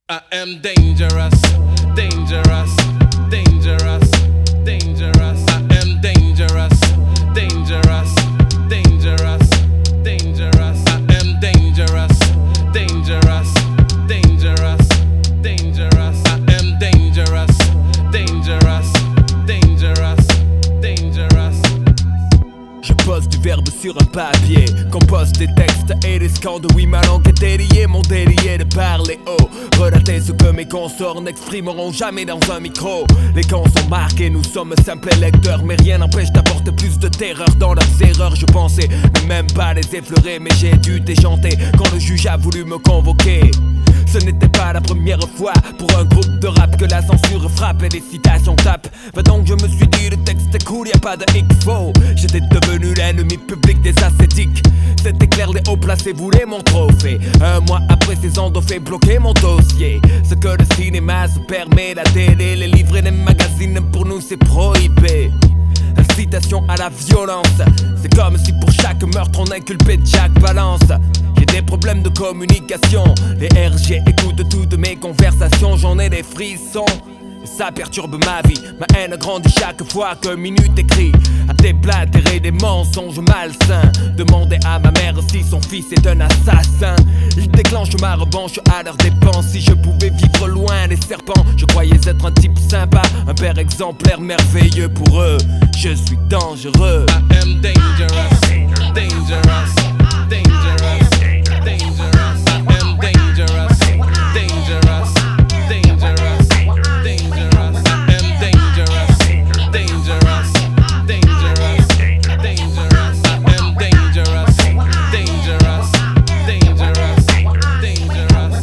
I am dangerous, dangerous, dangerous, dangerous. I am dangerous, dangerous, dangerous, dangerous. I am dangerous, dangerous, dangerous, dangerous. I am dangerous, dangerous, dangerous, dangerous. Je pose du verbe sur un papier, compose des textes et des scandes. Oui, ma langue est déliée, mon délit est de parler haut, relater ce que mes consorts n'exprimeront jamais dans un micro. Les camps sont marqués, nous sommes simples lecteurs, mais rien n'empêche d'apporter plus de terreur dans leurs erreurs. Je pensais ne même pas les effleurer, mais j'ai dû déchanter quand le juge a voulu me convoquer. Ce n'était pas la première fois pour un groupe de rap que la censure frappe et les citations tapent. Va donc, je me suis dit, le texte est cool, y'a pas de X-Fo. J'étais devenu l'ennemi public des ascétiques. C'était clair, les hauts placés voulaient mon trophée. Un mois après, ces ondes ont fait bloquer mon dossier. Ce que le cinéma se permet, la télé, les livres et les magazines, pour nous c'est prohibé. Incitation à la violence, c'est comme si pour chaque meurtre on inculpait Jack Balance. J'ai des problèmes de communication, les RG écoutent toutes mes conversations, j'en ai des frissons. Et ça perturbe ma vie, ma haine grandit chaque fois qu'un minute écrit à déblatérer des mensonges malsains. Demandez à ma mère si son fils est un assassin. Il déclenche ma revanche à leurs dépenses. Si je pouvais vivre loin des serpents, je croyais être un type sympa, un père exemplaire merveilleux pour eux. Je suis dangereux. I am dangerous, dangerous, dangerous, dangerous. I am dangerous, dangerous, dangerous, dangerous. I am dangerous, dangerous, dangerous, dangerous. I am dangerous, dangerous, dangerous, dangerous.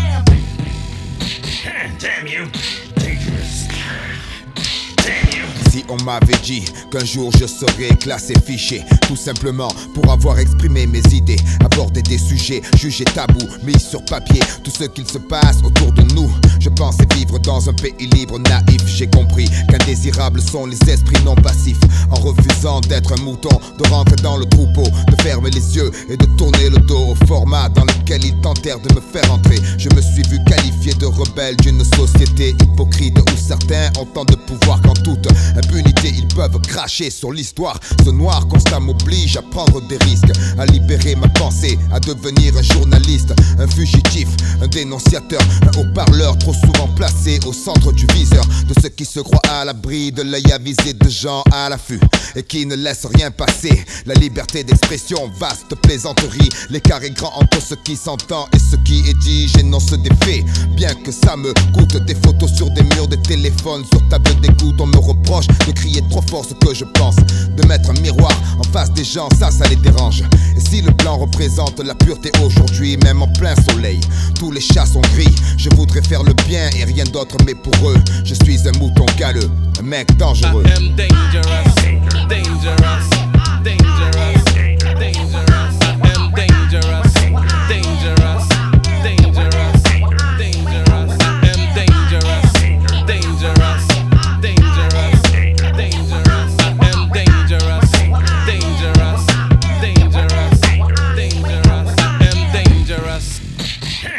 Damn you, dangerous. Damn you. Si on m'avait dit qu'un jour je serais classé fiché, tout simplement pour avoir exprimé mes idées, aborder des sujets jugés tabous, mis sur papier tout ce qu'il se passe autour de nous. Je pensais vivre dans un pays libre, naïf. J'ai compris qu'indésirables sont les esprits non passifs. En refusant d'être un mouton, de rentrer dans le troupeau, de fermer les yeux et de tourner le dos au format dans lequel ils tentèrent de me faire entrer. Je me suis vu qualifié de rebelle d'une société hypocrite où certains ont tant de pouvoir qu'en toute impunité ils peuvent cracher sur l'histoire. Ce noir constat m'oblige à prendre des risques, à libérer ma pensée, à devenir un journaliste, un fugitif, un dénonciateur, un haut-parleur trop souvent placé au centre du viseur de ceux qui se croient à l'abri de l'œil avisé de gens à l'affût et qui ne laissent rien passer. La liberté d'expression, vaste plaisanterie, l'écart est grand entre ce qui s'entend et ce qui est dit. J'énonce des faits, bien que ça me coûte. Des photos sur des murs, des téléphones sur table d'écoute. On me reproche de crier trop fort ce que je pense, de mettre un miroir en face des gens, ça les dérange. Et si le blanc représente la pureté aujourd'hui, même en plein soleil, tous les chats sont gris. Je voudrais faire le bien et rien d'autre, mais pour eux, je suis un mouton galeux, un mec dangereux. I am dangerous.